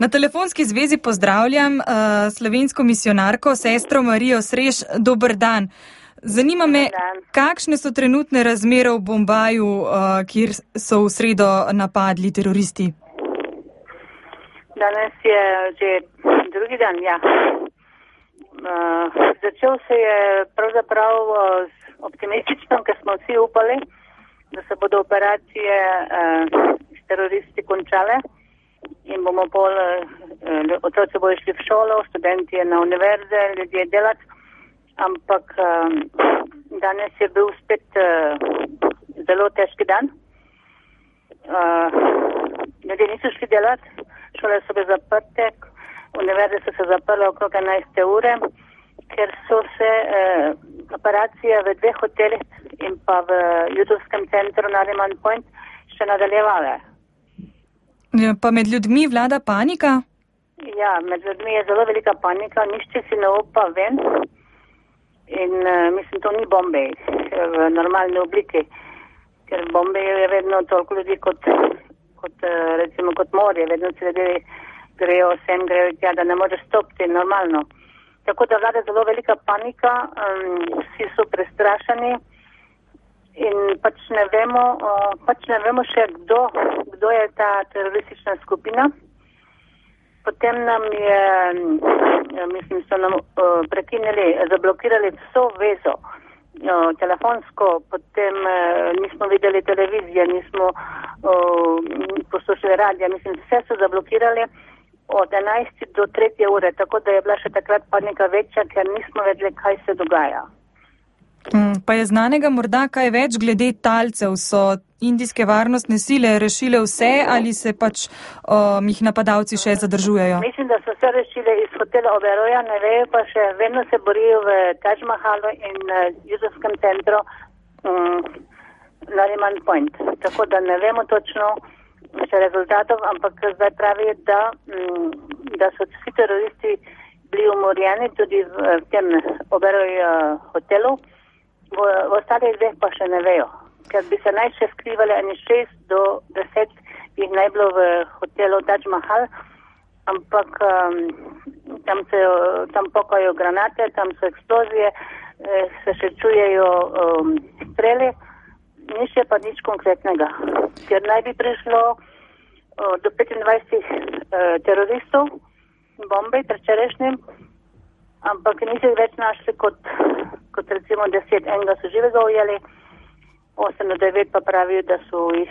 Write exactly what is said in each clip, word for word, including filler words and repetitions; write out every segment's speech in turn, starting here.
Na telefonski zvezi pozdravljam uh, slovensko misionarko, sestro Marijo Sreš. Dober dan. Zanima me, kakšne so trenutne razmere v Bombaju, uh, kjer so v sredo napadli teroristi? Danes je že drugi dan, ja. Uh, začel se je pravzaprav uh, optimistično, ker smo vsi upali, da se bodo operacije uh, s teroristi končale in bomo pol, uh, otroci bojo šli v šolo, študenti na univerze, ljudje delati, ampak uh, danes je bil spet uh, zelo težki dan. Uh, ljudje niso šli delati, šole so bile zaprte, univerze so se zaprle okrog enajste ure, ker so se uh, operacije v dveh hotelih in pa v judovskem centru Nariman Point še nadaljevale. Ja, pa med ljudmi vlada panika? Ja, med ljudmi je zelo velika panika, nišče si ne upa ven in uh, mislim, to ni Bombay v normalni obliki, ker v Bombayju je vedno toliko ljudi kot, kot uh, recimo kot morje, vedno se ljudje grejo sem, grejo tja, da ne moreš stopiti normalno. Tako da vlada zelo velika panika, um, vsi so prestrašeni in pač ne vemo, uh, pač ne vemo še kdo, kdo je ta teroristična skupina. Potem nam je, mislim, so nam uh, prekinili, zablokirali vso vezo uh, telefonsko, potem uh, nismo videli televizije, nismo uh, poslušali radija, mislim, vse so zablokirali od enajste do tretje ure, tako da je bila še takrat panika večja, ker nismo vedeli, kaj se dogaja. Hmm, pa je znanega morda kaj več glede talcev? So indijske varnostne sile rešile vse ali se pač um, jih napadalci še zadržujejo? Mislim, da so se rešile iz hotela Oberoja, ne vejo pa še, vedno se borijo v Taj Mahalu in uh, judovskem centru um, Nariman Point. Tako da ne vemo točno še rezultatov, ampak zdaj pravijo, da, um, da so vsi teroristi bili umorjeni tudi v, v tem Oberoj uh, hotelu. V, v ostalih dveh pa še ne vejo, ker bi se naj še skrivali eni šest do deset jih naj bilo v hotelu Taj Mahal, ampak um, tam, se, tam pokajo granate, tam so eksplozije, eh, se še čujejo um, streli, ni še pa nič konkretnega, ker naj bi prišlo uh, do petindvajset uh, teroristov v Bombay predvčerajšnjim, ampak niso jih več našli kot, kot recimo deset. Enega so živega ujeli, osem do devet pa pravijo, da so jih,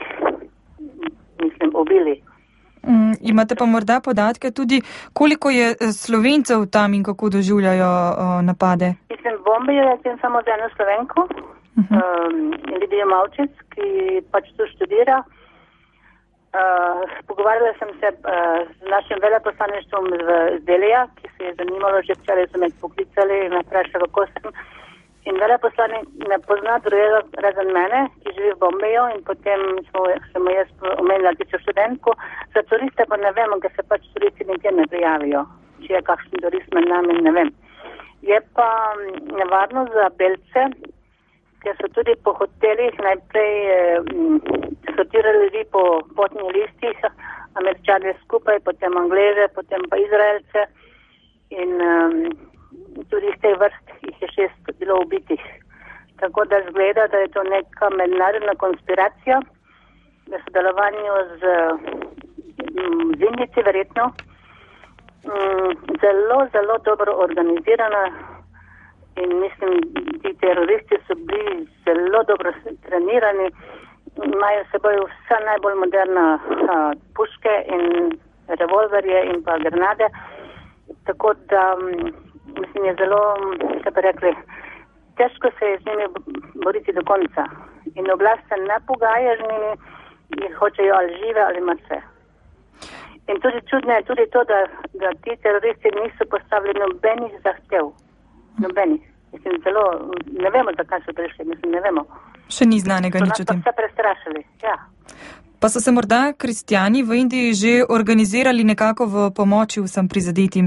mislim, ubili. Mm, imate pa morda podatke tudi, koliko je Slovencev tam in kako doživljajo uh, napade? Mislim, v Bombayju je samo za eno Slovenko, uh-huh. um, Lidijo Mavčic, ki pač tu študira. Uh, pogovarjala sem se uh, z našim veleposlaništvom z Delija, ki se je zanimalo, že včeraj so me poklicali in me vprašali, kako sem. In veleposlanik ne pozna drugega razen mene, ki živi v Bombayju, in potem smo, smo jaz omenila tičo študentku. Za turiste pa ne vemo, ker se pač turisti nikjer ne prijavijo, če je kakšen turist med nami, ne vem. Je pa nevarno za belce, ker so tudi po hotelih najprej eh, sortirali ljudi po potnih listih, Američane skupaj, potem Angleže, potem pa Izraelce in um, tudi iz teh vrst jih je šest bilo ubitih. Tako da zgleda, da je to neka mednarodna konspiracija, v sodelovanju z, z Indijci verjetno, um, zelo, zelo dobro organizirana. In mislim, ti teroristi so bili zelo dobro trenirani, imajo seboj vsa najbolj moderna a, puške in revolverje in pa granade, tako da mislim, je zelo, se pa rekli, težko se je z njimi boriti do konca. In oblast se ne pogaja z njimi, jih hočejo ali žive ali mrtve. In tudi čudno je tudi to, da, da ti teroristi niso postavili nobenih zahtev. Nobenih. Mislim, zelo, ne vemo, zakaj so prišli, mislim, ne vemo. Še ni znanega nič o tem. So nas pa vse prestrašili, ja. Pa so se morda kristjani v Indiji že organizirali nekako v pomoči vsem prizadetim?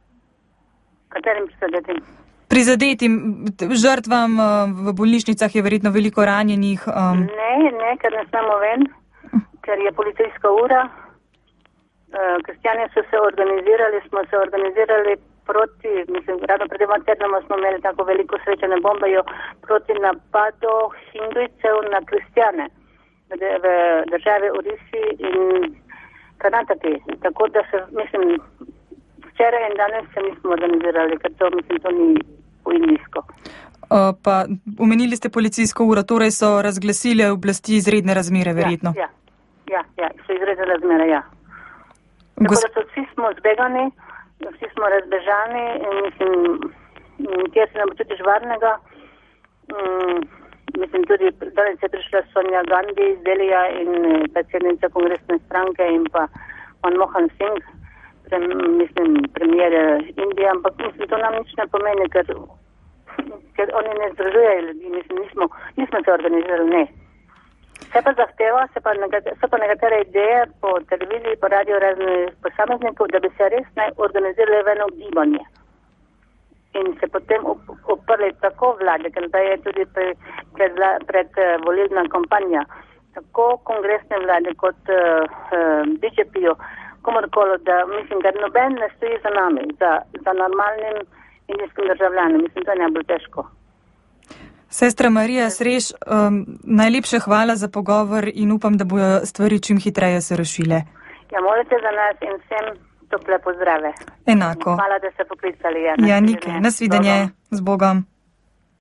Katerim prizadetim? Prizadetim, žrtvam v bolnišnicah je verjetno veliko ranjenih. Um... Ne, ne, ker ne smemo ven, ker je policijska ura kristjani so se organizirali, smo se organizirali proti, mislim, ravno pred dvema tednoma smo imeli tako veliko srečanje bombajo proti napadu hindujcev na kristjane v državi Orisi in Karnataki. Tako da se, mislim, včeraj in danes se nismo organizirali, ker to, mislim, to ni po indijsko. Uh, pa omenili ste policijsko uro, torej so razglasili oblasti izredne razmere, verjetno? Ja, ja, ja, so izredne razmere, ja. Tako Gos... da so vsi smo zbegani, vsi smo razbežani in mislim, kjer se nam počutiš varnega. Mm, mislim, tudi danes je prišla Sonja Gandhi iz Delija in predsednica kongresne stranke in pa Manmohan Singh, pre, mislim, premijer Indije, ampak mislim, to nam nič ne pomeni, ker, ker oni ne združujejo ljudi, mislim, nismo, nismo se organizirali, ne. Se pa zahteva, se pa, nekatere, se pa nekatere ideje po televiziji, po radiju raznih posameznikov, da bi se res naj organizirali v eno gibanje. In se potem uprli tako vlade, ker da je tudi pre, pred, pred volilna kampanja, tako kongresne vlade kot uh, uh, B J P-ju, komorkolo, da mislim, da noben ne stoji za nami, za, za normalnim indijskim državljanom. Mislim, to je najbolj težko. Sestra Marija Sreš, um, najlepša hvala za pogovor in upam, da bojo stvari čim hitreje se rešile. Ja, molite za nas in vsem tople pozdrave. Enako. Hvala, da ste poklicali. Ja, ja nikaj. Nasvidenje. Z Bogom.